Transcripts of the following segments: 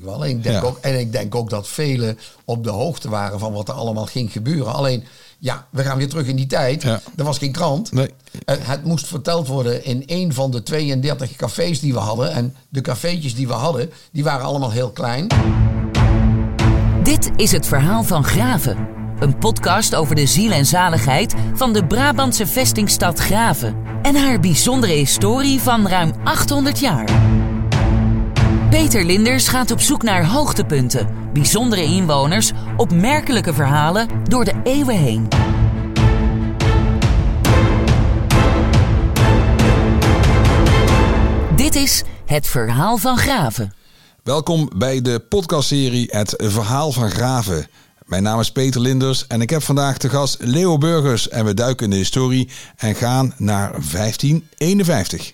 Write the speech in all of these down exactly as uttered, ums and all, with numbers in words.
wel. En ik, denk Ja. ook, en ik denk ook dat velen op de hoogte waren van wat er allemaal ging gebeuren. Alleen, ja, we gaan weer terug in die tijd. Ja. Er was geen krant. Nee. Het, het moest verteld worden in een van de tweeëndertig cafés die we hadden. En de cafeetjes die we hadden, die waren allemaal heel klein. Dit is het verhaal van Graven. Een podcast over de ziel en zaligheid van de Brabantse vestingstad Graven. En haar bijzondere historie van ruim achthonderd jaar. Peter Linders gaat op zoek naar hoogtepunten, bijzondere inwoners, opmerkelijke verhalen door de eeuwen heen. Dit is Het Verhaal van Graven. Welkom bij de podcastserie Het Verhaal van Graven. Mijn naam is Peter Linders en ik heb vandaag te gast Leo Burgers. En we duiken in de historie en gaan naar vijftien eenenvijftig.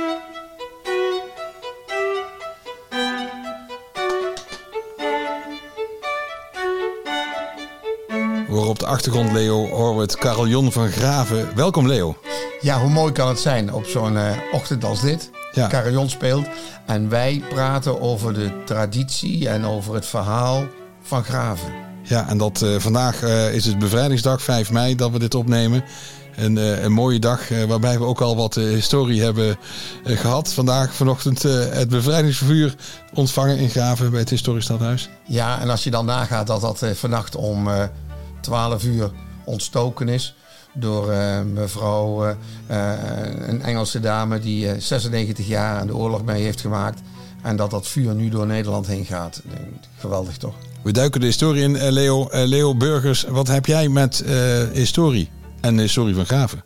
We horen op de achtergrond, Leo, horen we het carillon van Graven. Welkom, Leo. Ja, hoe mooi kan het zijn op zo'n uh, ochtend als dit. Ja. Carillon speelt. En wij praten over de traditie en over het verhaal van Graven. Ja, en dat uh, vandaag uh, is het bevrijdingsdag, vijf mei, dat we dit opnemen. Een, uh, een mooie dag uh, waarbij we ook al wat uh, historie hebben uh, gehad. Vandaag vanochtend uh, het bevrijdingsvervuur ontvangen in Graven bij het Historisch Stadhuis. Ja, en als je dan nagaat dat dat uh, vannacht om uh, twaalf uur ontstoken is door uh, mevrouw, uh, uh, een Engelse dame die uh, zesennegentig jaar aan de oorlog mee heeft gemaakt. En dat dat vuur nu door Nederland heen gaat. Geweldig toch? We duiken de historie in, uh, Leo. Uh, Leo Burgers, wat heb jij met uh, historie en de historie van Graven?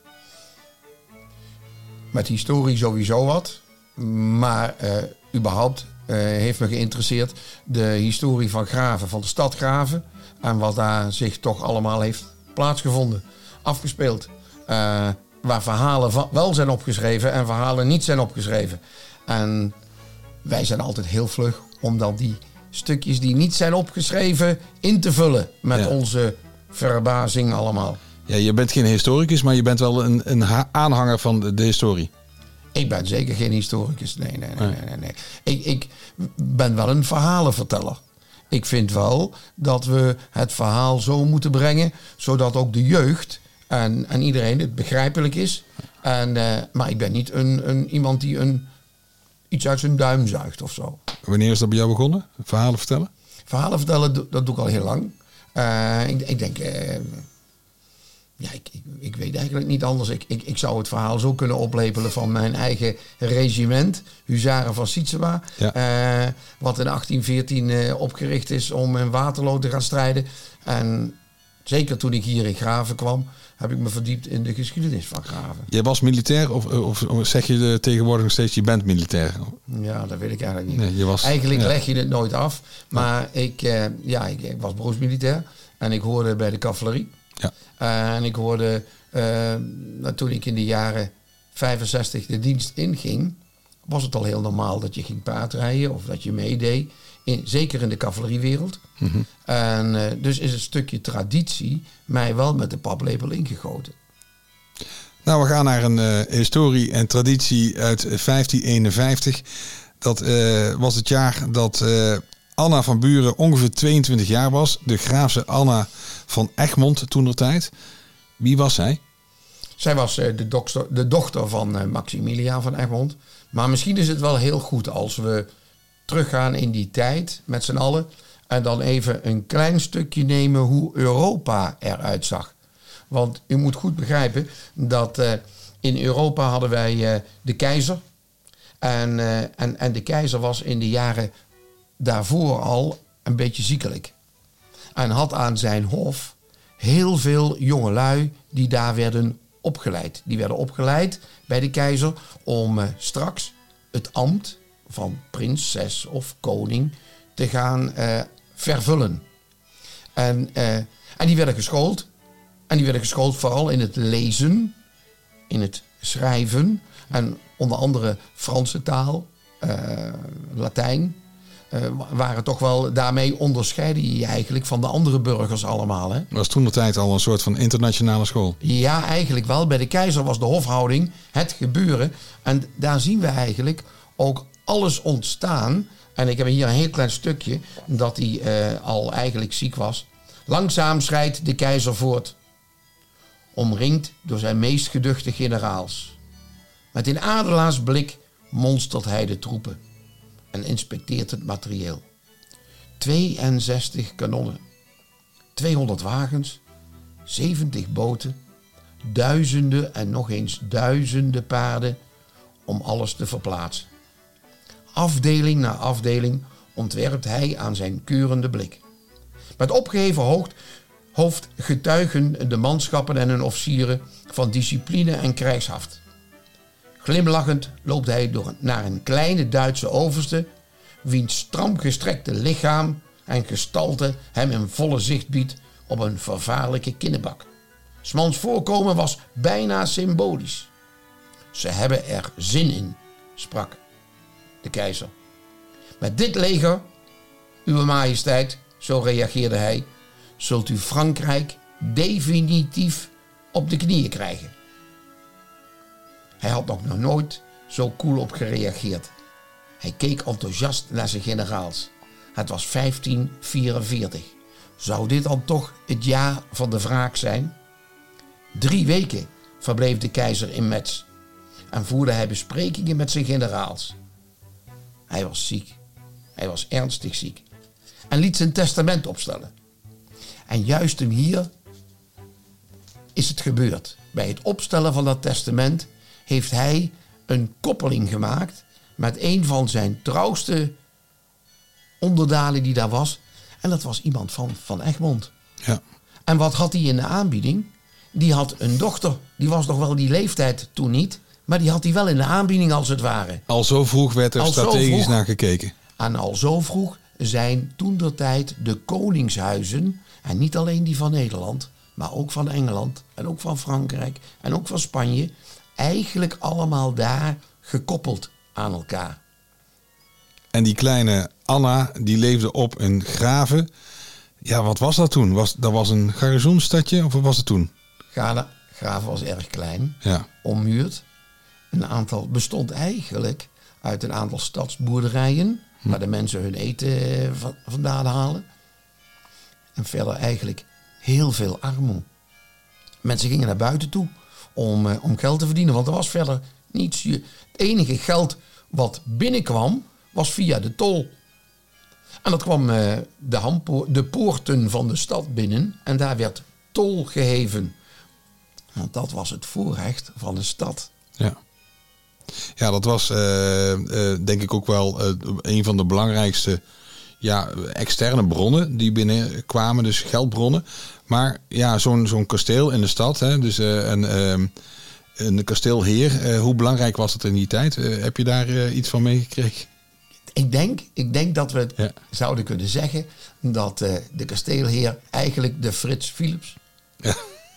Met historie sowieso wat. Maar uh, überhaupt uh, heeft me geïnteresseerd de historie van Graven, van de stad Graven. En wat daar zich toch allemaal heeft plaatsgevonden. Afgespeeld. Uh, waar verhalen van, wel zijn opgeschreven en verhalen niet zijn opgeschreven. En wij zijn altijd heel vlug om dan die stukjes die niet zijn opgeschreven in te vullen met ja. onze verbazing allemaal. Ja, je bent geen historicus, maar je bent wel een, een aanhanger van de, de historie. Ik ben zeker geen historicus. Nee, nee, nee. nee, nee, nee. Ik, ik ben wel een verhalenverteller. Ik vind wel dat we het verhaal zo moeten brengen, zodat ook de jeugd en, en iedereen het begrijpelijk is. En, uh, maar ik ben niet een, een, iemand die een, iets uit zijn duim zuigt of zo. Wanneer is dat bij jou begonnen? Verhalen vertellen? Verhalen vertellen, dat doe ik al heel lang. Uh, ik, ik denk... Uh, Ja, ik, ik, ik weet eigenlijk niet anders. Ik, ik, ik zou het verhaal zo kunnen oplepelen van mijn eigen regiment, Huzaren van Sietsema. Ja. Uh, wat in achttien veertien uh, opgericht is om in Waterloo te gaan strijden. En zeker toen ik hier in Graven kwam, heb ik me verdiept in de geschiedenis van Graven. Je was militair of, of, of zeg je de tegenwoordig nog steeds je bent militair? Ja, dat weet ik eigenlijk niet. Nee, je was, eigenlijk ja. leg je het nooit af. Maar ja. ik, uh, ja, ik, ik was beroepsmilitair en ik hoorde bij de cavalerie. Ja. Uh, en ik hoorde, uh, toen ik in de jaren vijfenzestig de dienst inging, was het al heel normaal dat je ging paardrijden of dat je meedeed. In, zeker in de cavaleriewereld. Mm-hmm. En uh, dus is het stukje traditie mij wel met de paplepel ingegoten. Nou, we gaan naar een uh, historie en traditie uit vijftien eenenvijftig. Dat uh, was het jaar dat uh, Anna van Buren ongeveer tweeëntwintig jaar was. De Graafse Anna van Egmond toentertijd. Wie was zij? Zij was uh, de, dokter, de dochter van uh, Maximiliaan van Egmond. Maar misschien is het wel heel goed als we teruggaan in die tijd met z'n allen. En dan even een klein stukje nemen hoe Europa eruit zag. Want u moet goed begrijpen dat uh, in Europa hadden wij uh, de keizer. En, uh, en, en de keizer was in de jaren daarvoor al een beetje ziekelijk. En had aan zijn hof heel veel jongelui die daar werden opgeleid. Die werden opgeleid bij de keizer om uh, straks het ambt van prinses of koning te gaan uh, vervullen. En, uh, en die werden geschoold. En die werden geschoold vooral in het lezen, in het schrijven en onder andere Franse taal, uh, Latijn. Uh, waren toch wel, daarmee onderscheiden je je eigenlijk van de andere burgers allemaal. Hè? Was toen de tijd al een soort van internationale school? Ja, eigenlijk wel. Bij de keizer was de hofhouding het gebeuren. En daar zien we eigenlijk ook alles ontstaan En ik heb hier een heel klein stukje dat hij uh, al eigenlijk ziek was. Langzaam schrijdt de keizer voort, omringd door zijn meest geduchte generaals. Met een adelaarsblik monstert hij de troepen en inspecteert het materieel. tweeënzestig kanonnen, tweehonderd wagens, zeventig boten, duizenden en nog eens duizenden paarden om alles te verplaatsen. Afdeling na afdeling ontwerpt hij aan zijn keurende blik. Met opgeheven hoofd, hoofd getuigen de manschappen en hun officieren van discipline en krijgshaft. Glimlachend loopt hij door naar een kleine Duitse overste, wiens stram gestrekte lichaam en gestalte hem in volle zicht biedt op een vervaarlijke kinnebak. 's Mans voorkomen was bijna symbolisch. Ze hebben er zin in, sprak de keizer. Met dit leger, uwe majesteit, zo reageerde hij, zult u Frankrijk definitief op de knieën krijgen. Hij had nog nooit zo koel op gereageerd. Hij keek enthousiast naar zijn generaals. Het was vijftien vierenveertig. Zou dit dan toch het jaar van de wraak zijn? Drie weken verbleef de keizer in Metz en voerde hij besprekingen met zijn generaals. Hij was ziek. Hij was ernstig ziek. En liet zijn testament opstellen. En juist hem hier is het gebeurd. Bij het opstellen van dat testament heeft hij een koppeling gemaakt met een van zijn trouwste onderdanen die daar was. En dat was iemand van Van Egmond. Ja. En wat had hij in de aanbieding? Die had een dochter. Die was nog wel die leeftijd toen niet. Maar die had hij wel in de aanbieding als het ware. Al zo vroeg werd er Al strategisch vroeg, naar gekeken. En al zo vroeg zijn toentertijd de koningshuizen, en niet alleen die van Nederland, maar ook van Engeland en ook van Frankrijk en ook van Spanje, eigenlijk allemaal daar gekoppeld aan elkaar. En die kleine Anna, die leefde op in Graven. Ja, wat was dat toen? Was, dat was een garnizoenstadje of wat was het toen? Ghana, Graven was erg klein, Ja. ommuurd. Een aantal bestond eigenlijk uit een aantal stadsboerderijen, hm. waar de mensen hun eten van, vandaan halen. En verder eigenlijk heel veel armoede. Mensen gingen naar buiten toe om, uh, om geld te verdienen, want er was verder niets. Het enige geld wat binnenkwam was via de tol. En dat kwam uh, de, hampo- de poorten van de stad binnen en daar werd tol geheven. Want dat was het voorrecht van de stad. Ja. Ja, dat was uh, uh, denk ik ook wel uh, een van de belangrijkste ja, externe bronnen die binnenkwamen, dus geldbronnen. Maar ja, zo'n, zo'n kasteel in de stad, hè, dus uh, een, uh, een kasteelheer, uh, hoe belangrijk was dat in die tijd? Uh, heb je daar uh, iets van meegekregen? Ik denk, ik denk dat we het ja. zouden kunnen zeggen dat uh, de kasteelheer eigenlijk de Frits Philips ja.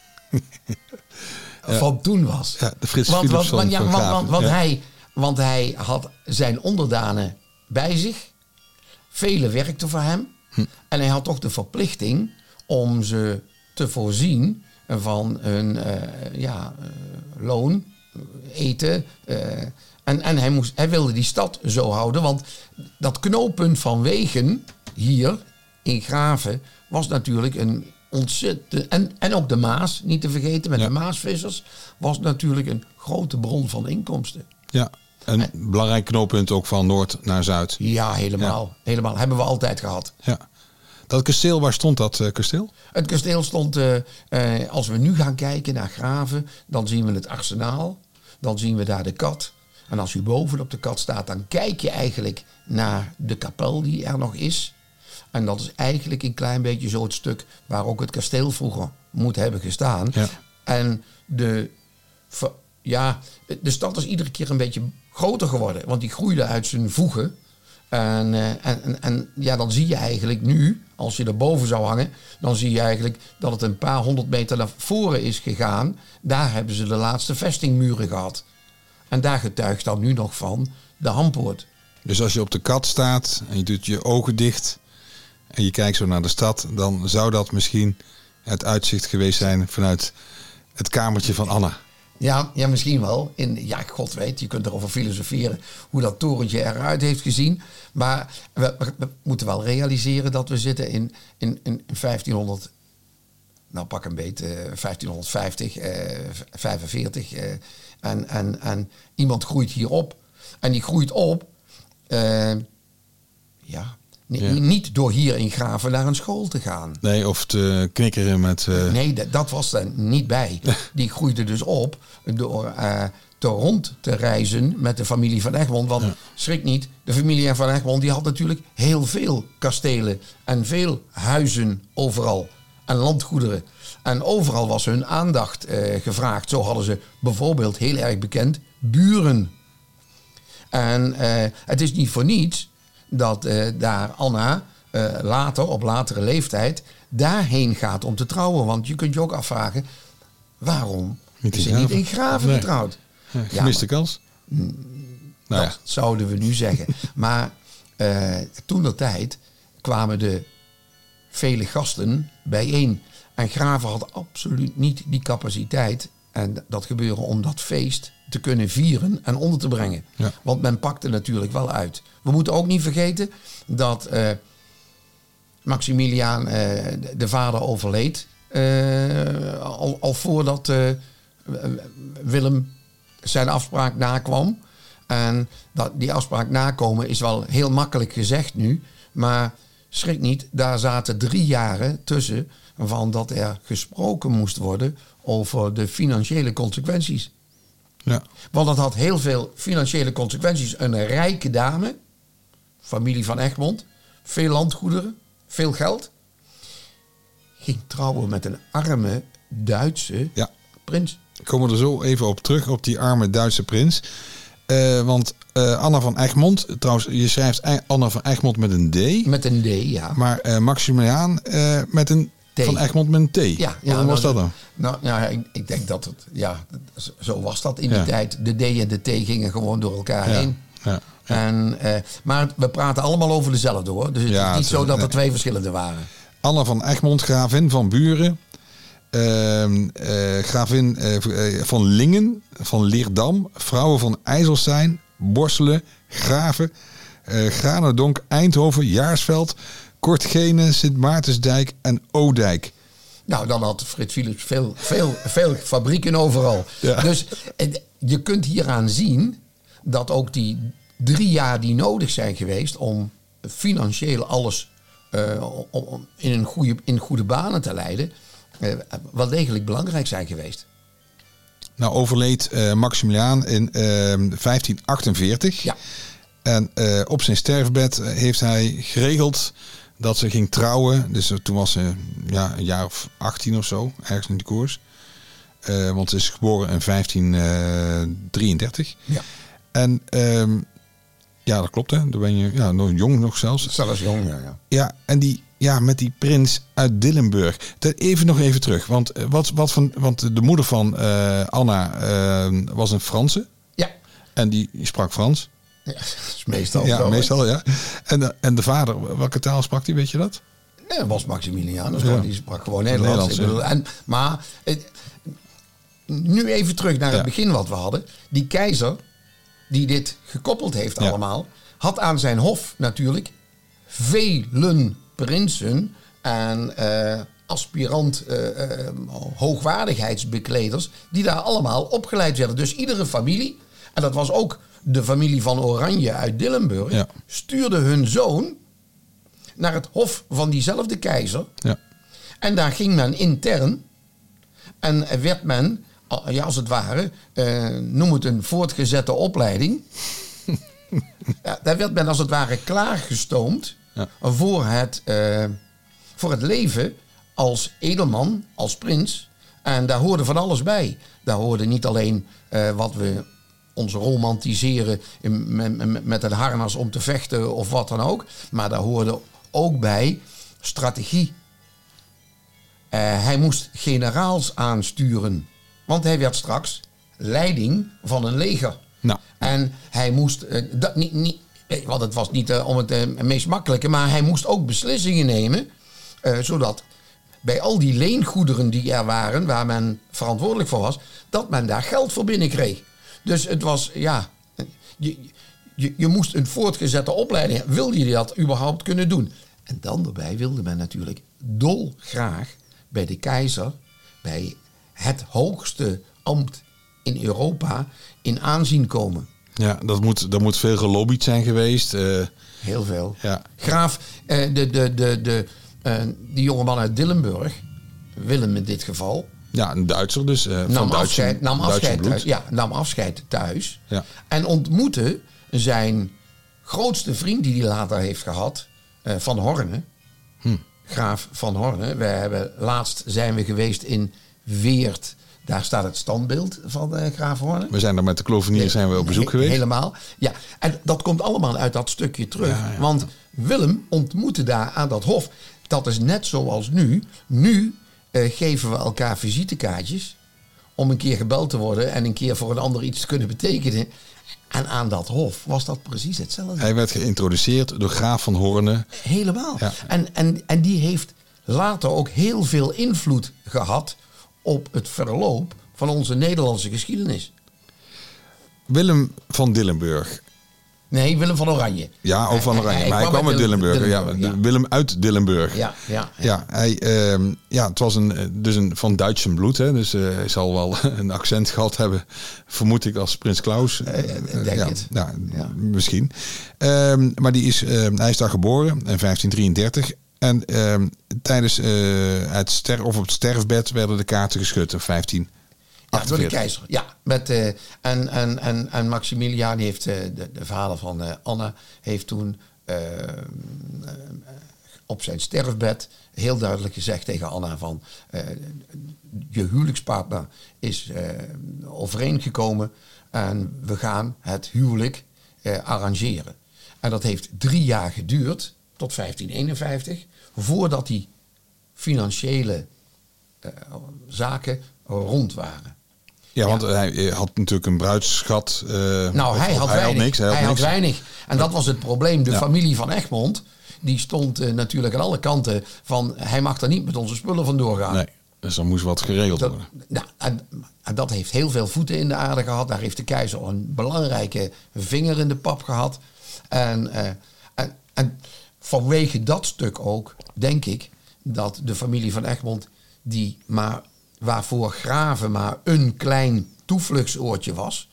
van toen was. Ja, de Frits want, Philips want, van, ja, van want, Graven. want, want, ja. hij, want hij had zijn onderdanen bij zich. Velen werkten voor hem. Hm. En hij had toch de verplichting om ze te voorzien van hun uh, ja, uh, loon, eten. Uh, en en hij, moest, hij wilde die stad zo houden. Want dat knooppunt van wegen hier in Graven was natuurlijk een ontzettend... En, en ook de Maas, niet te vergeten, met ja. de Maasvissers, was natuurlijk een grote bron van inkomsten. Ja, een en, belangrijk knooppunt ook van noord naar zuid. Ja, helemaal. Ja. Helemaal. Hebben we altijd gehad. Ja. Dat kasteel, waar stond dat uh, kasteel? Het kasteel stond, uh, uh, als we nu gaan kijken naar Graven, dan zien we het arsenaal. Dan zien we daar de kat. En als u boven op de kat staat, dan kijk je eigenlijk naar de kapel die er nog is. En dat is eigenlijk een klein beetje zo het stuk waar ook het kasteel vroeger moet hebben gestaan. Ja. En de, ja, de stad is iedere keer een beetje groter geworden. Want die groeide uit zijn voegen. En, en, en, en ja, dan zie je eigenlijk nu, als je er boven zou hangen, dan zie je eigenlijk dat het een paar honderd meter naar voren is gegaan. Daar hebben ze de laatste vestingmuren gehad. En daar getuigt dan nu nog van de Hampoort. Dus als je op de kat staat en je doet je ogen dicht en je kijkt zo naar de stad, dan zou dat misschien het uitzicht geweest zijn vanuit het kamertje van Anna. Ja, ja, misschien wel. In, ja, god weet, je kunt erover filosoferen hoe dat torentje eruit heeft gezien. Maar we, we, we moeten wel realiseren dat we zitten in, in, in vijftienhonderd... Nou, pak een beetje, uh, vijftienhonderdvijftig, uh, vijfenveertig. Uh, en, en, en iemand groeit hier op. En die groeit op... Uh, ja... Niet, ja. niet door hier in Graven naar een school te gaan. Nee, of te knikkeren met... Uh... Nee, dat, dat was er niet bij. Die groeide dus op door uh, te rond te reizen met de familie van Egmond. Want ja. schrik niet, de familie van Egmond die had natuurlijk heel veel kastelen en veel huizen overal. En landgoederen. En overal was hun aandacht uh, gevraagd. Zo hadden ze bijvoorbeeld heel erg bekend buren. En uh, het is niet voor niets dat uh, daar Anna uh, later, op latere leeftijd, daarheen gaat om te trouwen. Want je kunt je ook afvragen, waarom niet is ze Graven. niet in Graven nee. getrouwd? Ja, gemiste ja, kans? Mm, nou dat ja. zouden we nu zeggen. Maar uh, toen der tijd kwamen de vele gasten bijeen. En Graven had absoluut niet die capaciteit en dat gebeuren om dat feest te kunnen vieren en onder te brengen. Ja. Want men pakte natuurlijk wel uit. We moeten ook niet vergeten dat uh, Maximiliaan, uh, de, de vader, overleed. Uh, al, al voordat uh, Willem zijn afspraak nakwam. En dat, die afspraak nakomen is wel heel makkelijk gezegd nu. Maar schrik niet, daar zaten drie jaren tussen van dat er gesproken moest worden over de financiële consequenties. Ja. Want dat had heel veel financiële consequenties. Een rijke dame, familie van Egmond, veel landgoederen, veel geld, ging trouwen met een arme Duitse ja. prins. Komen we er zo even op terug, op die arme Duitse prins. Uh, want uh, Anna van Egmond, trouwens, je schrijft Anna van Egmond met een D. Met een D, ja. Maar uh, Maximiliaan uh, met een T. Van Egmond met een T. Ja, ja, Hoe was nou, dat dan? Nou, nou ik, ik denk dat het, ja, zo was dat in die ja. tijd. De D en de T gingen gewoon door elkaar ja. heen. Ja. En, uh, maar we praten allemaal over dezelfde hoor. Dus het ja, is niet het, zo dat nee. er twee verschillende waren. Anna van Egmond, gravin van Buren. Uh, uh, gravin uh, van Lingen, van Leerdam. Vrouwen van IJsselstein, Borselen, Graven, uh, Granendonk, Eindhoven, Jaarsveld, Kortgene, Sint Maartensdijk en Oudijk. Nou, dan had Frits Philips veel, veel, veel fabrieken overal. Ja. Dus je kunt hieraan zien dat ook die drie jaar die nodig zijn geweest om financieel alles uh, om in, een goede, in goede banen te leiden, uh, wel degelijk belangrijk zijn geweest. Nou, overleed uh, Maximiliaan in uh, vijftien achtenveertig. Ja. En uh, op zijn sterfbed heeft hij geregeld dat ze ging trouwen. Dus uh, toen was ze ja, een jaar of achttien of zo, ergens in de koers. Uh, want ze is geboren in vijftien drieëndertig. Ja. En um, ja, dat klopt hè. Dan ben je ja, nog jong nog zelfs. Zelfs jong, ja. Ja, ja en die, ja, met die prins uit Dillenburg. Even nog even terug. Want, wat, wat van, want de moeder van uh, Anna uh, was een Franse. Ja. En die, die sprak Frans. Ja, dat is meestal ja, zo. meestal, ja. En de, en de vader, welke taal sprak hij, weet je dat? Nee, dat was Maximiliaan. Dus ja. Die sprak gewoon Nederlands. Nederlands ik bedoel, en, maar het, nu even terug naar het ja. begin wat we hadden. Die keizer, die dit gekoppeld heeft ja. allemaal, had aan zijn hof natuurlijk velen prinsen en uh, aspirant uh, uh, hoogwaardigheidsbekleders die daar allemaal opgeleid werden. Dus iedere familie, en dat was ook de familie van Oranje uit Dillenburg, ja. stuurde hun zoon naar het hof van diezelfde keizer. Ja. En daar ging men intern en werd men, ja, als het ware, uh, noem het een voortgezette opleiding. Ja, daar werd men als het ware klaargestoomd ja. voor, het, uh, voor het leven als edelman, als prins. En daar hoorde van alles bij. Daar hoorde niet alleen uh, wat we ons romantiseren in, met, met een harnas om te vechten of wat dan ook. Maar daar hoorde ook bij strategie. Uh, hij moest generaals aansturen. Want hij werd straks leiding van een leger. Nou. En hij moest, uh, dat niet, niet, want het was niet uh, om het uh, meest makkelijke, maar hij moest ook beslissingen nemen, uh, zodat bij al die leengoederen die er waren, waar men verantwoordelijk voor was, dat men daar geld voor binnenkreeg. Dus het was, ja, je, je, je moest een voortgezette opleiding hebben. Wilde je dat überhaupt kunnen doen? En dan erbij wilde men natuurlijk dolgraag bij de keizer, bij het hoogste ambt in Europa, in aanzien komen. Ja, dat moet, dat moet veel gelobbyd zijn geweest. Uh, Heel veel. Ja. Graaf, uh, de, de, de, de, uh, die jongeman uit Dillenburg, Willem in dit geval, ja, een Duitser dus. Uh, nam, van Duitse, afscheid, nam, Duitse afscheid bloed. thuis, ja, nam afscheid thuis. Ja. En ontmoette zijn grootste vriend die hij later heeft gehad, uh, Van Horne. Hm. Graaf Van Horne. We hebben, laatst zijn we geweest in Weert. Daar staat het standbeeld van uh, Graaf Horne. We zijn daar met de Kloveniers zijn we op bezoek nee, geweest. Helemaal. Ja, en dat komt allemaal uit dat stukje terug. Ja, ja. Want Willem ontmoette daar aan dat hof. Dat is net zoals nu. Nu uh, geven we elkaar visitekaartjes om een keer gebeld te worden en een keer voor een ander iets te kunnen betekenen. En aan dat hof was dat precies hetzelfde. Hij werd geïntroduceerd door Graaf van Horne. Helemaal. Ja. En, en, en die heeft later ook heel veel invloed gehad op het verloop van onze Nederlandse geschiedenis. Willem van Dillenburg. Nee, Willem van Oranje. Ja, ook van Oranje. Hij, hij, maar hij kwam uit Dillenburg. Dillenburg ja, ja. Willem uit Dillenburg. Ja, ja, ja. ja, hij, uh, ja het was een, dus een van Duitse bloed. Hè, dus uh, hij zal wel een accent gehad hebben, vermoed ik, als Prins Klaus. Uh, uh, denk ja, het. Ja, ja. Misschien. Uh, maar die is, uh, hij is daar geboren in vijftien drieëndertig. En uh, tijdens uh, het ster of op het sterfbed werden de kaarten geschud in vijftien Ja, door de keizer. Ja, met, uh, en, en, en, en Maximiliaan heeft, uh, de, de vader van uh, Anna, heeft toen uh, uh, op zijn sterfbed heel duidelijk gezegd tegen Anna van uh, je huwelijkspartner is uh, overeengekomen en we gaan het huwelijk uh, arrangeren. En dat heeft drie jaar geduurd, tot vijftien eenenvijftig, voordat die financiële uh, zaken rond waren. Ja, want ja. hij had natuurlijk een bruidsschat. Uh, nou, of, hij, had, hij weinig, had niks. Hij, had, hij niks. had weinig. En dat was het probleem. De ja. familie van Egmond, die stond uh, natuurlijk aan alle kanten van, hij mag er niet met onze spullen vandoor gaan. Nee, dus er moest wat geregeld dat, worden. Nou, en, en dat heeft heel veel voeten in de aarde gehad. Daar heeft de keizer een belangrijke vinger in de pap gehad. En, uh, en, en vanwege dat stuk ook, denk ik, dat de familie van Egmond, die maar, waarvoor Graven maar een klein toevluchtsoortje was,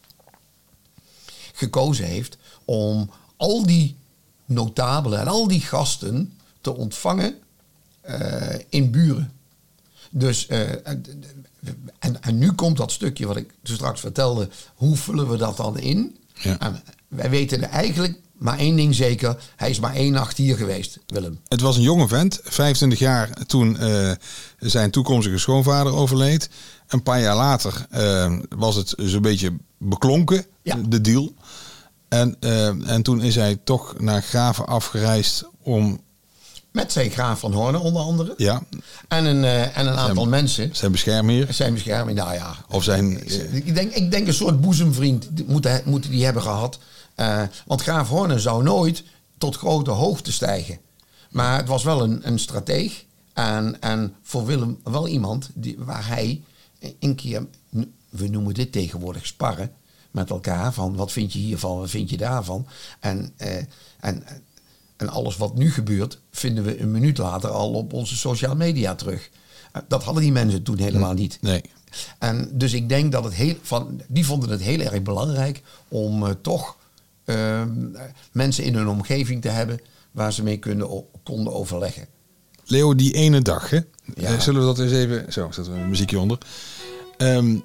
gekozen heeft om al die notabelen en al die gasten te ontvangen uh, in Buren. Dus, uh, en, en nu komt dat stukje wat ik straks vertelde, hoe vullen we dat dan in? Ja. En wij weten eigenlijk maar één ding zeker, hij is maar één nacht hier geweest, Willem. Het was een jonge vent, vijfentwintig jaar toen uh, zijn toekomstige schoonvader overleed. Een paar jaar later uh, was het zo'n beetje beklonken, ja. de deal. En, uh, en toen is hij toch naar Graven afgereisd om... Met zijn Graaf van Horne onder andere. Ja. En een, uh, en een aantal zijn, mensen. Zijn beschermheer. Zijn bescherming, nou ja. Of zijn... Uh, ik, denk, ik denk een soort boezemvriend moeten, moeten die hebben gehad. Uh, want Graaf Horne zou nooit tot grote hoogte stijgen. Maar het was wel een, een strateeg. En, en voor Willem wel iemand die, waar hij een keer... We noemen dit tegenwoordig sparren met elkaar. Van wat vind je hiervan, wat vind je daarvan. En... Uh, en En alles wat nu gebeurt, vinden we een minuut later al op onze social media terug. Dat hadden die mensen toen helemaal niet. Nee. En dus ik denk dat het heel van, die vonden het heel erg belangrijk om uh, toch uh, mensen in hun omgeving te hebben waar ze mee kunnen, konden overleggen. Leo, die ene dag, hè? Ja. Zullen we dat eens even... Zo, zetten we een muziekje onder. Um,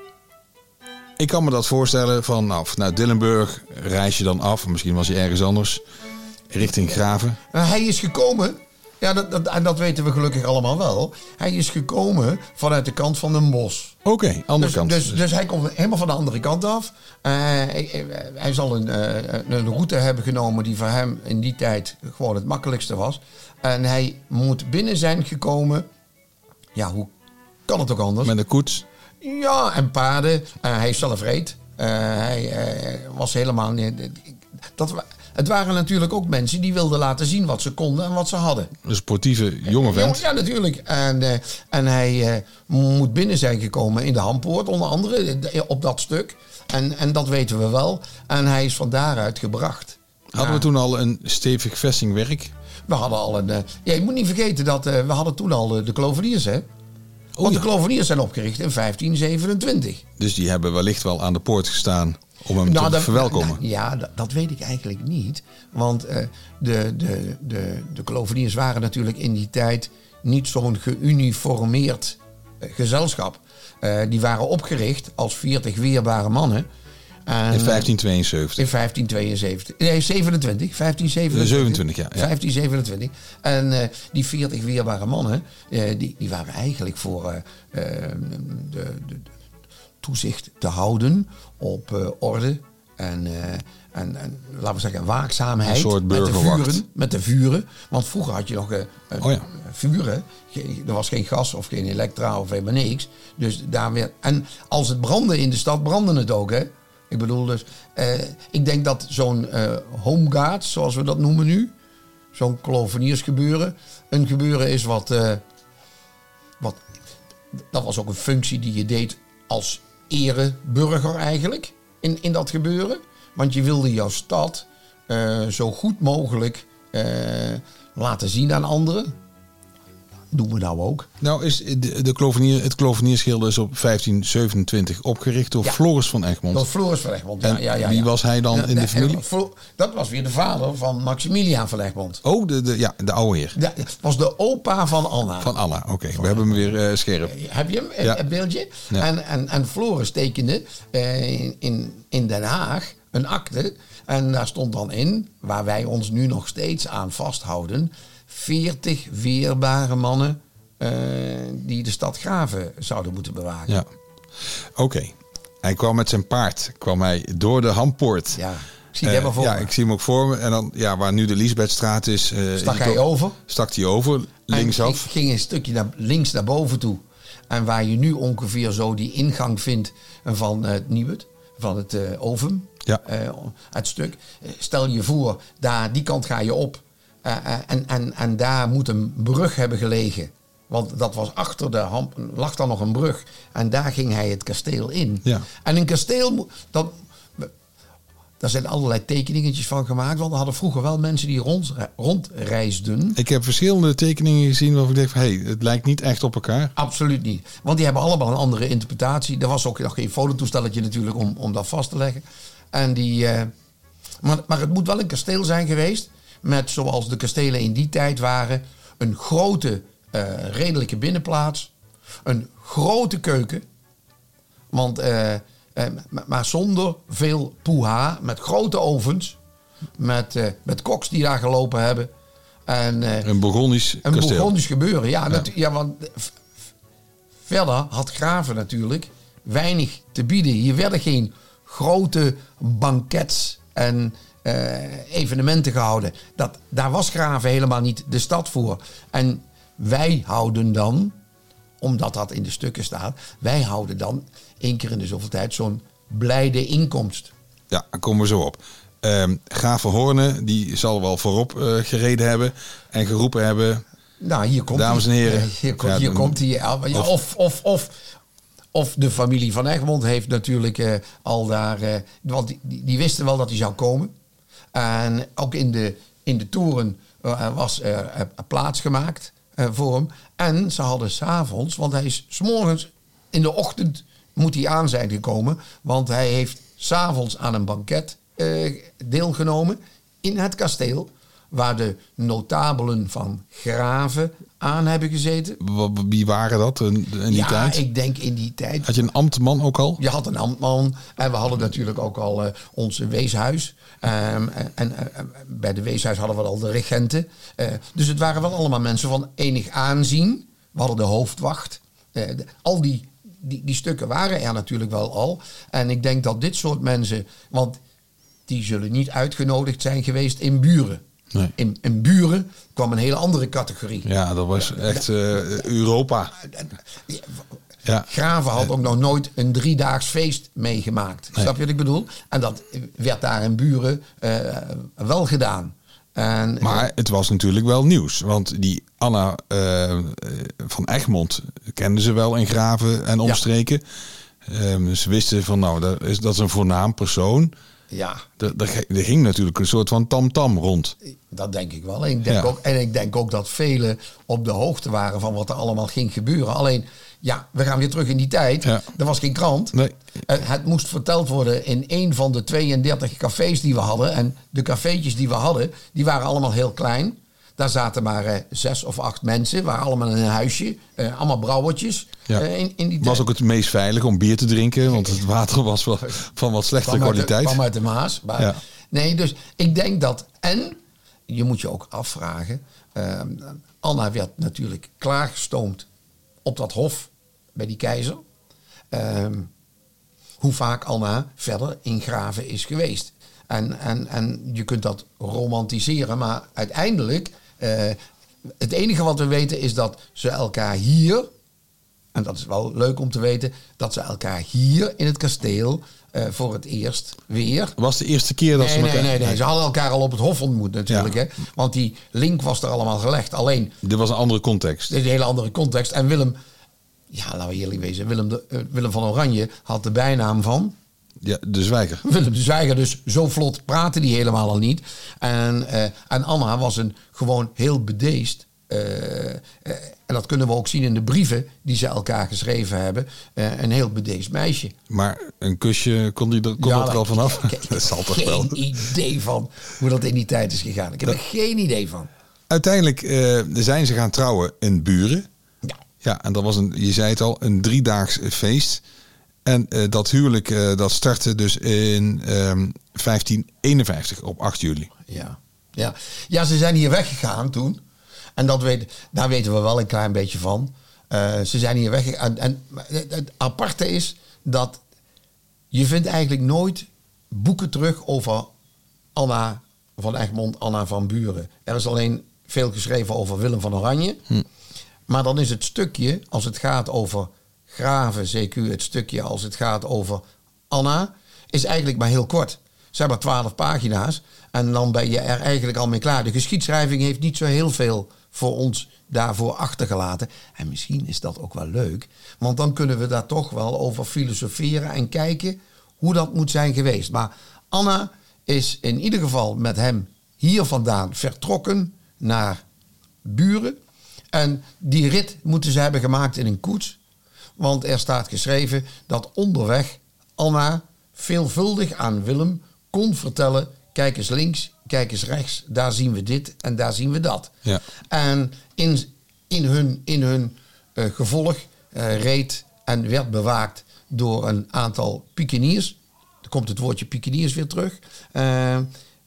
ik kan me dat voorstellen van, nou, vanuit Dillenburg reis je dan af. Misschien was je ergens anders. Richting Graven. Uh, hij is gekomen, ja, dat, dat, en dat weten we gelukkig allemaal wel. Hij is gekomen vanuit de kant van Den Bosch. Oké, okay, andere dus, kant. Dus, dus hij komt helemaal van de andere kant af. Uh, hij, hij zal een, uh, een route hebben genomen die voor hem in die tijd gewoon het makkelijkste was. En hij moet binnen zijn gekomen. Ja, hoe kan het ook anders? Met een koets. Ja, en paarden. Uh, hij is zelf reed. Uh, hij uh, was helemaal niet... Dat, het waren natuurlijk ook mensen die wilden laten zien wat ze konden en wat ze hadden. Een sportieve jonge vent. Ja, natuurlijk. En, uh, en hij uh, moet binnen zijn gekomen in de Hampoort, onder andere, op dat stuk. En, en dat weten we wel. En hij is van daaruit gebracht. Hadden ja. we toen al een stevig vestingwerk? We hadden al een... Uh, ja, je moet niet vergeten dat uh, we hadden toen al uh, de kloveniers, hè? Oh, Want ja. de kloveniers zijn opgericht in vijftien zevenentwintig. Dus die hebben wellicht wel aan de poort gestaan om hem Nou, te dat, verwelkomen. nou, ja, dat, dat weet ik eigenlijk niet. Want uh, de, de, de, de kloveniers waren natuurlijk in die tijd niet zo'n geuniformeerd uh, gezelschap. Uh, die waren opgericht als veertig weerbare mannen. En, in vijftien tweeënzeventig. In vijftien tweeënzeventig. Nee, zevenentwintig. vijftien zevenentwintig. zevenentwintig, ja. ja. vijftien zevenentwintig. En uh, die veertig weerbare mannen, uh, die, die waren eigenlijk voor uh, uh, de, de, de toezicht te houden op uh, orde en, uh, en, en laten we zeggen waakzaamheid. Een soort met de burgerwacht. vuren, met de vuren. Want vroeger had je nog uh, Oh ja. vuren. Er was geen gas of geen elektra of helemaal niks. Dus daar weer. En als het brandde in de stad, brandde het ook, hè? Ik bedoel dus, uh, ik denk dat zo'n uh, homeguard, zoals we dat noemen nu, zo'n kloveniersgebeuren, een gebeuren is wat, uh, wat, dat was ook een functie die je deed als ereburger eigenlijk, in, in dat gebeuren. Want je wilde jouw stad uh, zo goed mogelijk uh, laten zien aan anderen. Doen we nou ook. Nou is de, de klovenier, het kloveniersgilde is op vijftien zevenentwintig opgericht door Ja. Floris van Egmond. Dat Floris van Egmond. Ja, En ja, ja, wie ja. was hij dan Ja, in de de- familie? Flo- Dat was weer de vader van Maximiliaan van Egmond. Oh, de, de, ja, de oude heer. Dat was de opa van Anna. Van Anna, oké. Okay, we hebben hem weer uh, scherp. Heb je hem, Ja. het beeldje? Ja. En, en, en Floris tekende uh, in, in, in Den Haag een akte. En daar stond dan in, waar wij ons nu nog steeds aan vasthouden, veertig weerbare mannen uh, die de stad Graven zouden moeten bewaken. Ja. Oké. Okay. Hij kwam met zijn paard, kwam hij door de Hampoort. Ja, ik zie het Uh, helemaal voor ja, me. ik zie hem ook voor me. En dan, ja, waar nu de Liesbethstraat is. Uh, Stak is hij het ook- over? Stak hij over, linksaf. En ging een stukje naar, links naar boven toe. En waar je nu ongeveer zo die ingang vindt van uh, het Nieuwet, van het uh, Ovum, Ja. uh, het stuk. Uh, stel je voor, daar, die kant ga je op. Uh, uh, en, en, en daar moet een brug hebben gelegen. Want dat was achter de ham, lag dan nog een brug. En daar ging hij het kasteel in. Ja. En een kasteel, mo- dat, daar zijn allerlei tekeningetjes van gemaakt. Want er hadden vroeger wel mensen die rond, rondreisden. Ik heb verschillende tekeningen gezien waarvan ik denk van, hé, hey, het lijkt niet echt op elkaar. Absoluut niet. Want die hebben allemaal een andere interpretatie. Er was ook nog geen fototoestelletje natuurlijk om, om dat vast te leggen. En die, uh, maar, maar het moet wel een kasteel zijn geweest. Met, zoals de kastelen in die tijd waren, een grote, uh, redelijke binnenplaats. Een grote keuken. Want, uh, uh, maar zonder veel poeha. Met grote ovens. Met, uh, met koks die daar gelopen hebben. En, uh, Een Bourgondisch een kasteel. Bourgondisch gebeuren, ja. Ja. Dat, ja want v- v- verder had Graven natuurlijk weinig te bieden. Hier werden geen grote bankets en uh, evenementen gehouden. Dat, daar was Graven helemaal niet de stad voor. En wij houden dan, omdat dat in de stukken staat, wij houden dan één keer in de zoveel tijd zo'n blijde inkomst. Ja, daar komen we zo op. Um, Graaf van Hoorne, die zal wel voorop uh, gereden hebben en geroepen hebben. Nou, hier komt Dames en hij. heren. Ja, hier, komt, Ja, hier dan- komt hij. Ja, ja, of- of, of, of, of de familie van Egmond heeft natuurlijk uh, al daar... Uh, want die, die, die wisten wel dat hij zou komen. En ook in de, in de toren uh, was uh, uh, plaats gemaakt uh, voor hem. En ze hadden 's avonds, want hij is 's morgens in de ochtend moet hij aan zijn gekomen. Want hij heeft 's avonds aan een banket uh, deelgenomen in het kasteel. Waar de notabelen van Graven aan hebben gezeten. W- Wie waren dat in, in die ja, tijd? ik denk in die tijd. Had je een ambtman ook al? Je had een ambtman en we hadden natuurlijk ook al uh, ons weeshuis. Um, en en uh, bij de weeshuis hadden we al de regenten. Uh, dus het waren wel allemaal mensen van enig aanzien. We hadden de hoofdwacht. Uh, de, al die, die, die stukken waren er natuurlijk wel al. En ik denk dat dit soort mensen... Want die zullen niet uitgenodigd zijn geweest in Buren. Nee. In, in Buren kwam een hele andere categorie. Ja, dat was echt uh, Europa. Ja. Graven had ook nog nooit een driedaags feest meegemaakt. Nee. Snap je wat ik bedoel? En dat werd daar in Buren uh, wel gedaan. En, maar het was natuurlijk wel nieuws. Want die Anna uh, van Egmond kenden ze wel in Graven en omstreken. Ja. Um, ze wisten van nou, dat is, dat is een voornaam persoon. Ja. Er, er ging natuurlijk een soort van tamtam rond. Dat denk ik wel. En ik denk, ja. ook, en ik denk ook dat velen op de hoogte waren van wat er allemaal ging gebeuren. Alleen, ja, we gaan weer terug in die tijd. Ja. Er was geen krant. Nee. Het moest verteld worden in een van de tweeëndertig cafés die we hadden. En de cafeetjes die we hadden, die waren allemaal heel klein. Daar zaten maar uh, zes of acht mensen. Waren allemaal in een huisje. Uh, allemaal brouwertjes. Ja. Uh, in, in die was ook het meest veilig om bier te drinken. Want het water was wel van wat slechtere kwam kwaliteit. Het kwam uit de Maas. Maar ja. Nee, dus ik denk dat... En je moet je ook afvragen. Uh, Anna werd natuurlijk klaargestoomd op dat hof bij die keizer. Uh, hoe vaak Anna verder in Graven is geweest. En, en, en je kunt dat romantiseren. Maar uiteindelijk... Uh, het enige wat we weten is dat ze elkaar hier... En dat is wel leuk om te weten... dat ze elkaar hier in het kasteel... Uh, voor het eerst weer... Was de eerste keer dat nee, ze elkaar... Nee, nee, nee. Ze hadden elkaar al op het hof ontmoet natuurlijk. Ja. Hè? Want die link was er allemaal gelegd. Alleen... Dit was een andere context. Dit is een hele andere context. En Willem... Ja, laten we eerlijk wezen. Willem, de, uh, Willem van Oranje had de bijnaam van... Ja, de Zwijger. Willem de Zwijger, dus zo vlot praatte die helemaal al niet. En, uh, en Anna was een gewoon heel bedeesd. Uh, uh, en dat kunnen we ook zien in de brieven die ze elkaar geschreven hebben. Uh, een heel bedeesd meisje. Maar een kusje, kon, die er, kon ja, dat er al vanaf? Dat zal toch wel. Ik heb geen idee van hoe dat in die tijd is gegaan. Ik heb dat... er geen idee van. Uiteindelijk uh, zijn ze gaan trouwen in Buren. Ja. Ja, en dat was een, je zei het al, een driedaags feest. En uh, dat huwelijk uh, dat startte dus in um, vijftien eenenvijftig op acht juli. Ja. Ja. ja, ze zijn hier weggegaan toen. En dat weet, daar weten we wel een klein beetje van. Uh, ze zijn hier weggegaan. En, en het aparte is dat je vindt eigenlijk nooit boeken terug over Anna van Egmond, Anna van Buren. Er is alleen veel geschreven over Willem van Oranje. Hm. Maar dan is het stukje, als het gaat over Graven, C Q, het stukje als het gaat over Anna, is eigenlijk maar heel kort. Ze hebben twaalf pagina's en dan ben je er eigenlijk al mee klaar. De geschiedschrijving heeft niet zo heel veel voor ons daarvoor achtergelaten. En misschien is dat ook wel leuk, want dan kunnen we daar toch wel over filosoferen en kijken hoe dat moet zijn geweest. Maar Anna is in ieder geval met hem hier vandaan vertrokken naar Buren. En die rit moeten ze hebben gemaakt in een koets. Want er staat geschreven dat onderweg Anna veelvuldig aan Willem kon vertellen... kijk eens links, kijk eens rechts, daar zien we dit en daar zien we dat. Ja. En in, in hun, in hun uh, gevolg uh, reed en werd bewaakt door een aantal pikeniers. Er komt het woordje pikeniers weer terug. Uh, uh,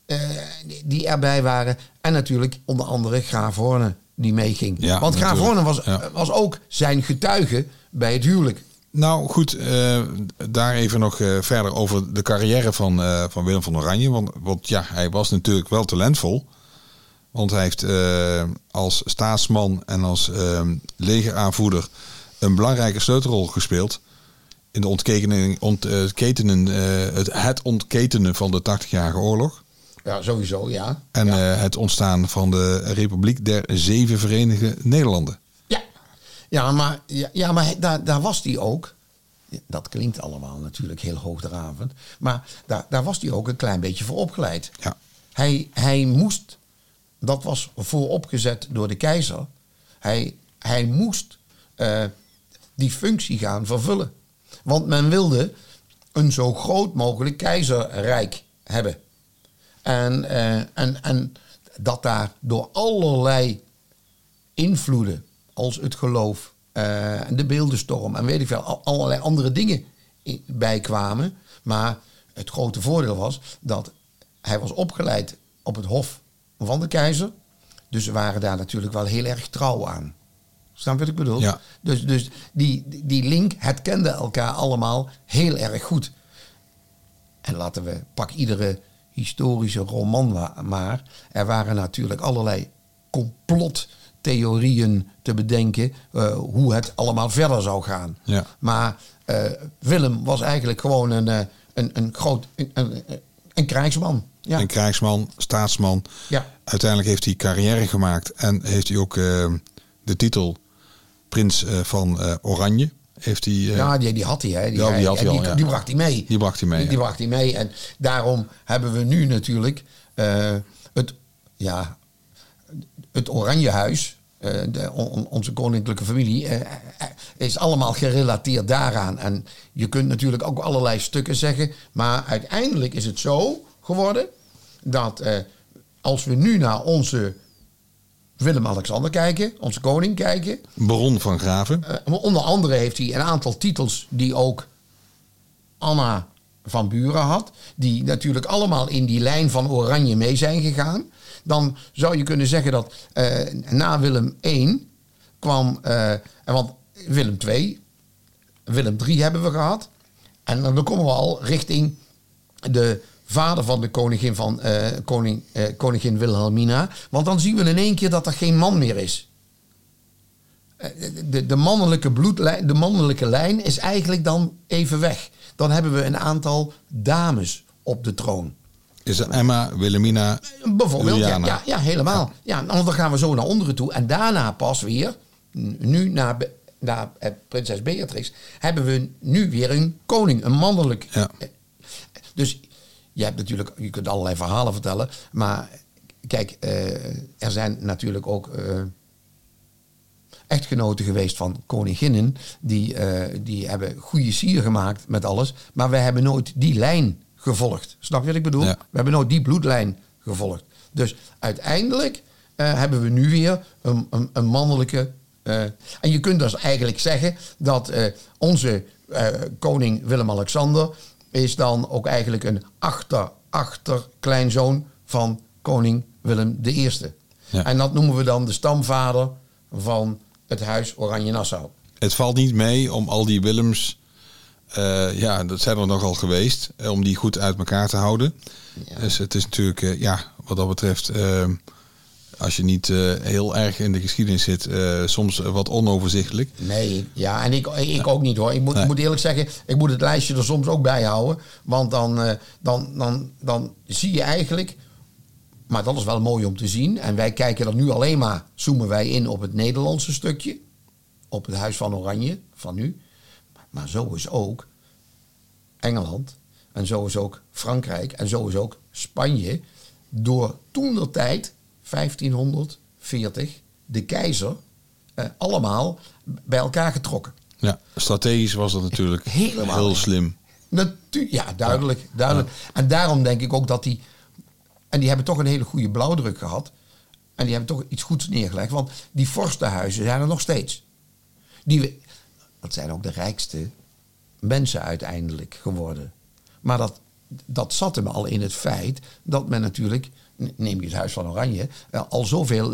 die erbij waren. En natuurlijk onder andere Graaf Horne die meeging. Ja, want Graaf Horne was, ja. was ook zijn getuige bij het huwelijk. Nou goed, uh, daar even nog uh, verder over de carrière van, uh, van Willem van Oranje. Want, want ja, hij was natuurlijk wel talentvol. Want hij heeft uh, als staatsman en als uh, legeraanvoerder een belangrijke sleutelrol gespeeld. In de ontketenen, ontketenen, uh, het, het ontketenen van de tachtigjarige oorlog. Ja, sowieso, ja. En ja. Uh, het ontstaan van de Republiek der Zeven Verenigde Nederlanden. Ja, ja maar, ja, ja, maar daar, daar was hij ook. Dat klinkt allemaal natuurlijk heel hoogdravend. Maar daar, daar was hij ook een klein beetje voor opgeleid. Ja. Hij, hij moest, dat was vooropgezet door de keizer. Hij, hij moest uh, die functie gaan vervullen. Want men wilde een zo groot mogelijk keizerrijk hebben. En, uh, en, en dat daar door allerlei invloeden, als het geloof, uh, de beeldenstorm en weet ik veel, allerlei andere dingen bij kwamen. Maar het grote voordeel was dat hij was opgeleid op het hof van de keizer. Dus ze waren daar natuurlijk wel heel erg trouw aan. Snap je wat ik bedoel? Ja. Dus, dus die, die link, het kende elkaar allemaal heel erg goed. En laten we, pak iedere historische roman wa- maar. Er waren natuurlijk allerlei complottheorieën te bedenken uh, hoe het allemaal verder zou gaan. Ja. Maar uh, Willem was eigenlijk gewoon een, uh, een, een groot een, een, een krijgsman. Ja. Een krijgsman, staatsman. Ja. Uiteindelijk heeft hij carrière gemaakt en heeft hij ook uh, de titel Prins uh, van uh, Oranje. Heeft hij, uh, ja, die, die had hij. Hè. Die, ja, die, had hij die, al, ja. die bracht hij mee. Die bracht hij mee. Die, die ja. bracht hij mee. En daarom hebben we nu natuurlijk uh, het, ja, het Oranjehuis. Uh, de, on, onze koninklijke familie uh, is allemaal gerelateerd daaraan. En je kunt natuurlijk ook allerlei stukken zeggen. Maar uiteindelijk is het zo geworden dat uh, als we nu naar onze Willem-Alexander kijken, onze koning kijken. Baron van Graven. Uh, onder andere heeft hij een aantal titels die ook Anna van Buren had. Die natuurlijk allemaal in die lijn van Oranje mee zijn gegaan. Dan zou je kunnen zeggen dat uh, na Willem één kwam, uh, want Willem twee, Willem drie hebben we gehad. En dan komen we al richting de vader van de koningin, van, uh, koning, uh, koningin Wilhelmina. Want dan zien we in één keer dat er geen man meer is. Uh, de, de, mannelijke bloedlijn, de mannelijke lijn is eigenlijk dan even weg. Dan hebben we een aantal dames op de troon. Is dat Emma, Wilhelmina, bijvoorbeeld? Ja, Juliana. ja, ja, helemaal. Ja, dan gaan we zo naar onderen toe. En daarna pas weer, nu naar, naar eh, prinses Beatrix, hebben we nu weer een koning, een mannelijk. Ja. Dus je hebt natuurlijk, je kunt allerlei verhalen vertellen, maar kijk, uh, er zijn natuurlijk ook uh, echtgenoten geweest van koninginnen die, uh, die hebben goede sier gemaakt met alles, maar wij hebben nooit die lijn gevolgd. Snap je wat ik bedoel? Ja. We hebben nooit die bloedlijn gevolgd. Dus uiteindelijk uh, hebben we nu weer een, een, een mannelijke. Uh, en je kunt dus eigenlijk zeggen dat uh, onze uh, koning Willem-Alexander is dan ook eigenlijk een achter, achter kleinzoon van koning Willem de Eerste. Ja. En dat noemen we dan de stamvader van het huis Oranje-Nassau. Het valt niet mee om al die Willems, uh, ja, dat zijn er nogal geweest, om die goed uit elkaar te houden. Ja. Dus het is natuurlijk, uh, ja, wat dat betreft, uh, als je niet uh, heel erg in de geschiedenis zit, uh, soms wat onoverzichtelijk. Nee, ja, en ik, ik ja. ook niet hoor. Ik moet, nee. ik moet eerlijk zeggen, ik moet het lijstje er soms ook bij houden. Want dan, uh, dan, dan, dan zie je eigenlijk, maar dat is wel mooi om te zien. En wij kijken er nu alleen maar, zoomen wij in op het Nederlandse stukje. Op het Huis van Oranje, van nu. Maar zo is ook Engeland. En zo is ook Frankrijk. En zo is ook Spanje. Door toentertijd, vijftienhonderdveertig, de keizer, eh, allemaal bij elkaar getrokken. Ja, strategisch was dat natuurlijk Helemaal heel slim. Natu- ja, duidelijk. Ja. duidelijk. Ja. En daarom denk ik ook dat die... En die hebben toch een hele goede blauwdruk gehad. En die hebben toch iets goeds neergelegd. Want die vorstenhuizen zijn er nog steeds. Die, dat zijn ook de rijkste mensen uiteindelijk geworden. Maar dat, dat zat hem al in het feit dat men natuurlijk, neem je het Huis van Oranje, al zoveel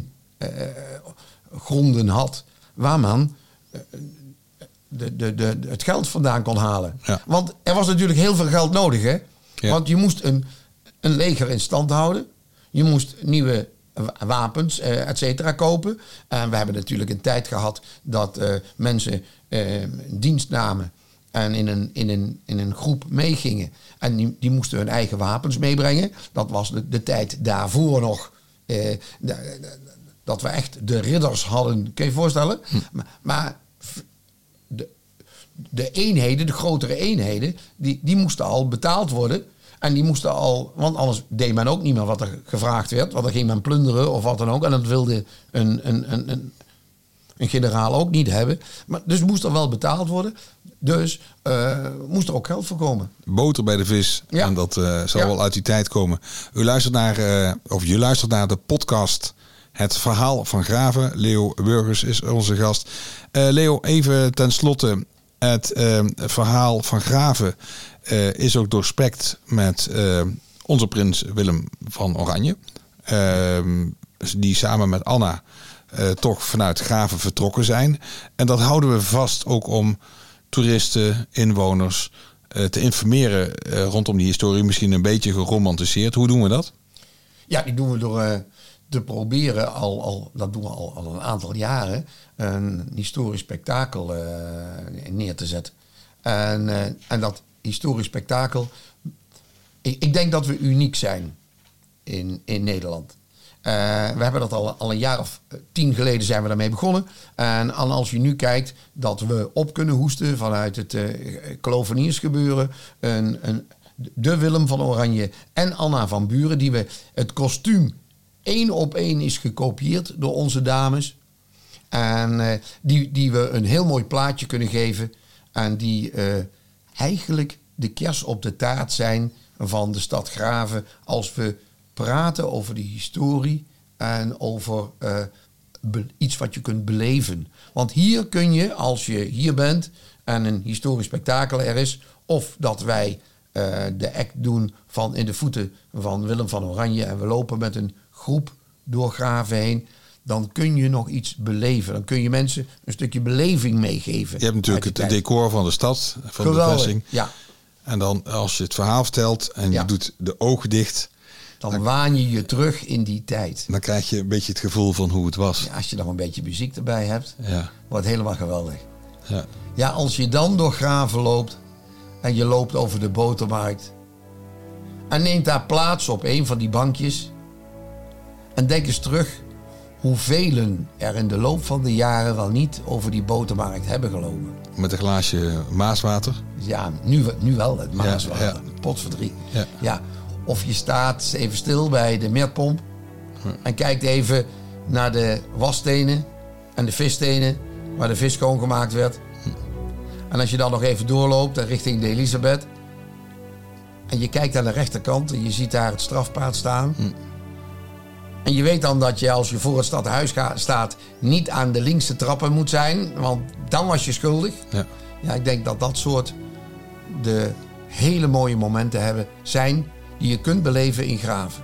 leengronden uh, had waar men uh, de, de, de, het geld vandaan kon halen. Ja. Want er was natuurlijk heel veel geld nodig, hè? Ja. Want je moest een, een leger in stand houden. Je moest nieuwe wapens, uh, et cetera, kopen. En we hebben natuurlijk een tijd gehad dat uh, mensen uh, dienst namen en in een, in een, in een groep meegingen. En die, die moesten hun eigen wapens meebrengen. Dat was de, de tijd daarvoor nog. Uh, de, de, dat we echt de ridders hadden. Kun je je voorstellen? Hm. Maar, maar de, de eenheden, de grotere eenheden, die, die moesten al betaald worden. En die moesten al, want anders deed men ook niet meer wat er gevraagd werd. Want dan ging men plunderen of wat dan ook. En dat wilde een, een, een, een, een generaal ook niet hebben. Maar, dus moest er wel betaald worden. Dus uh, moest er ook geld voor komen. Boter bij de vis. Ja. En dat uh, zal ja. wel uit die tijd komen. U luistert naar, uh, of je luistert naar de podcast Het Verhaal van Graven. Leo Burgers is onze gast. Uh, Leo, even ten slotte. Het uh, Verhaal van Graven uh, is ook doorspekt met uh, onze prins Willem van Oranje. Uh, die samen met Anna uh, toch vanuit Graven vertrokken zijn. En dat houden we vast ook om toeristen, inwoners uh, te informeren uh, rondom die historie, misschien een beetje geromantiseerd. Hoe doen we dat? Ja, die doen we door uh, te proberen, al, al, dat doen we al, al een aantal jaren, een historisch spektakel uh, neer te zetten. En, uh, en dat historisch spektakel, ik, ik denk dat we uniek zijn in, in Nederland. Uh, we hebben dat al, al een jaar of tien geleden zijn we daarmee begonnen. En als je nu kijkt dat we op kunnen hoesten vanuit het uh, kloveniersgebeuren, een, een, de Willem van Oranje en Anna van Buren, die we het kostuum één op één is gekopieerd door onze dames. En uh, die, die we een heel mooi plaatje kunnen geven. En die uh, eigenlijk de kers op de taart zijn van de stad Graven als we praten over de historie en over uh, be- iets wat je kunt beleven. Want hier kun je, als je hier bent en een historisch spektakel er is, of dat wij uh, de act doen van in de voeten van Willem van Oranje en we lopen met een groep door Graven heen, dan kun je nog iets beleven. Dan kun je mensen een stukje beleving meegeven. Je hebt natuurlijk het tijd. decor van de stad, van Geweldig, de vesting. Ja. En dan als je het verhaal vertelt en ja. je doet de ogen dicht, dan, dan waan je je terug in die tijd. Dan krijg je een beetje het gevoel van hoe het was. Ja, als je dan een beetje muziek erbij hebt, ja. wordt helemaal geweldig. Ja. ja, als je dan door Graven loopt en je loopt over de botermarkt en neemt daar plaats op een van die bankjes en denk eens terug hoeveel er in de loop van de jaren wel niet over die botermarkt hebben gelopen. Met een glaasje maaswater? Ja, nu, nu wel, het maaswater. Ja, ja. Potverdrie. Ja. Ja. Of je staat even stil bij de meerpomp en kijkt even naar de wasstenen en de visstenen waar de vis schoongemaakt werd. En als je dan nog even doorloopt richting de Elisabeth en je kijkt aan de rechterkant en je ziet daar het strafpaard staan. Hm. En je weet dan dat je als je voor het stadhuis ga, staat niet aan de linkse trappen moet zijn, want dan was je schuldig. Ja. Ja, ik denk dat dat soort de hele mooie momenten hebben zijn die je kunt beleven in Graven.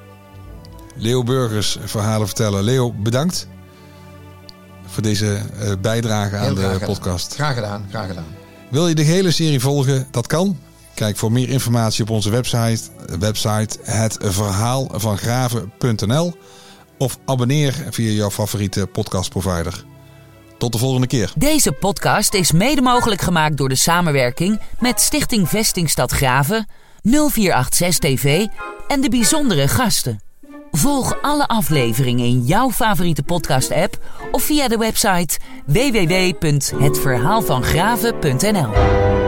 Leo Burgers, verhalen vertellen. Leo, bedankt voor deze uh, bijdrage aan de graag podcast. Graag gedaan, graag gedaan. Wil je de hele serie volgen? Dat kan. Kijk voor meer informatie op onze website, website het verhaal van graven punt n l of abonneer via jouw favoriete podcastprovider. Tot de volgende keer. Deze podcast is mede mogelijk gemaakt door de samenwerking met Stichting Vestingstad Graven, nul vier acht zes T V en de bijzondere gasten. Volg alle afleveringen in jouw favoriete podcast-app of via de website w w w punt het verhaal van graven punt n l.